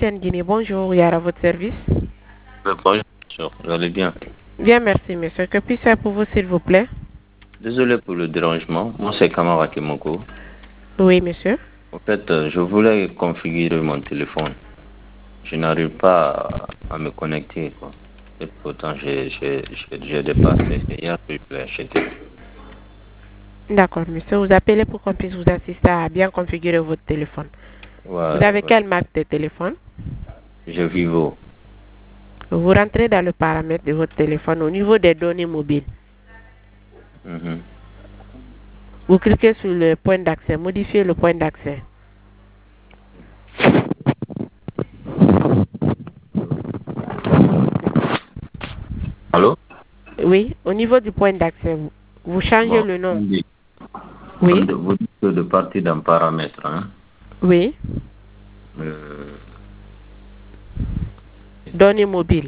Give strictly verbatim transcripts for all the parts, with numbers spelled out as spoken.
T N Guinée, bonjour, Yara, votre service. Bonjour, vous allez bien? Bien, merci, monsieur. Que puis-je faire pour vous, s'il vous plaît? Désolé pour le dérangement. Moi, c'est Kamara Kimoko. Oui, monsieur. En fait, euh, je voulais configurer mon téléphone. Je n'arrive pas à, à me connecter, quoi. Et pourtant, j'ai dépassé. C'est hier que je l'ai acheté. D'accord, monsieur. Vous appelez pour qu'on puisse vous assister à bien configurer votre téléphone. Ouais, Vous avez ouais. quelle marque de téléphone? Je Vivo. Vous rentrez dans le paramètre de votre téléphone au niveau des données mobiles. Mhm. Vous cliquez sur le point d'accès, modifiez le point d'accès. Allô? Oui, au niveau du point d'accès, vous, vous changez Bon, le nom. on dit- Oui, on- vous dites que de partir d'un paramètre, hein? oui, Euh, données mobiles.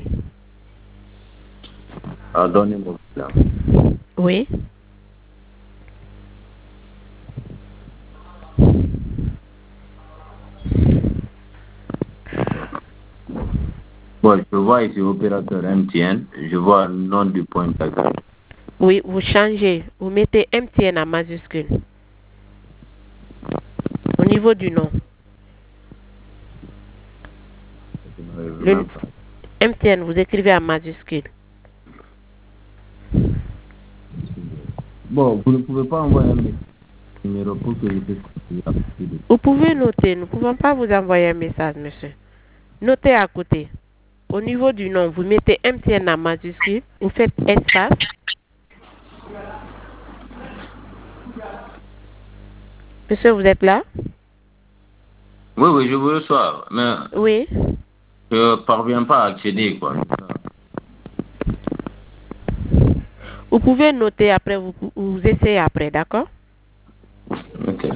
ah, donnez-moi là. Oui, Bon, je vois ici opérateur M T N. Je vois le nom du point d'accès. oui, vous changez, vous mettez M T N en majuscule. Au niveau du nom. Je n'arrive Le même pas. M T N, vous écrivez en majuscule. Bon, vous ne pouvez pas envoyer un numéro pour que je puisse continuer. Vous pouvez noter, nous ne pouvons pas vous envoyer un message, monsieur. Notez à côté. Au niveau du nom, vous mettez M T N en majuscule, vous faites espace. Monsieur, vous êtes là? Oui, oui, je vous reçois, mais Oui. je ne parviens pas à accéder, quoi. Vous pouvez noter après, vous, vous essayez après, d'accord? Ok.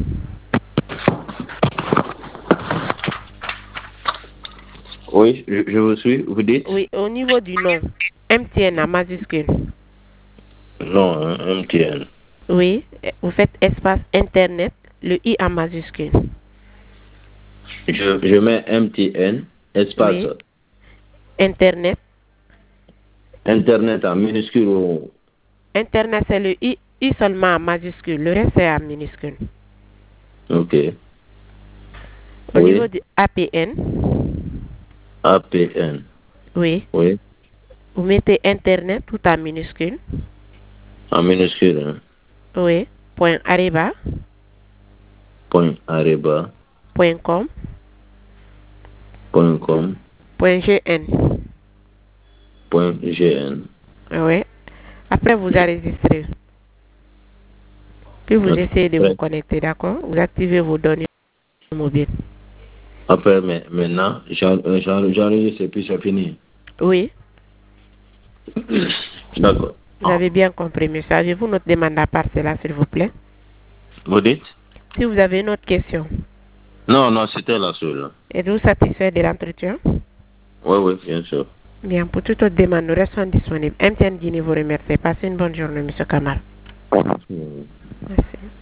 Oui, je, je vous suis, vous dites? Oui, au niveau du nom, M T N en majuscule. Non, hein, M T N. Oui, vous faites espace Internet, le I en majuscule. Je, je mets M T N, espace, Oui, Internet. Internet en minuscule ou... Internet, c'est le I, I seulement en majuscule, le reste c'est en minuscule. Ok. Au Oui, niveau du A P N, A P N. oui, Oui, vous mettez Internet tout en minuscule. en minuscule, hein. Oui, point areba, Point areba, point com, point com, point gn. point gn. Oui. Après, vous enregistrez. Puis vous Ok. essayez de vous Après, connecter, d'accord? Vous activez vos données mobiles. après, mais, maintenant, j'en- euh, j'en- j'enregistre et puis c'est fini. Oui, D'accord. vous avez bien compris, monsieur. Avez-vous notre demande à part cela, s'il vous plaît? Vous dites? Si vous avez une autre question, Non, non, c'était la seule. êtes-vous satisfait de l'entretien? Oui, oui, bien sûr. Bien, pour toute autre demande, nous restons disponibles. M T N Guinée vous remercie. Passez une bonne journée, monsieur Kamar. Merci. Merci.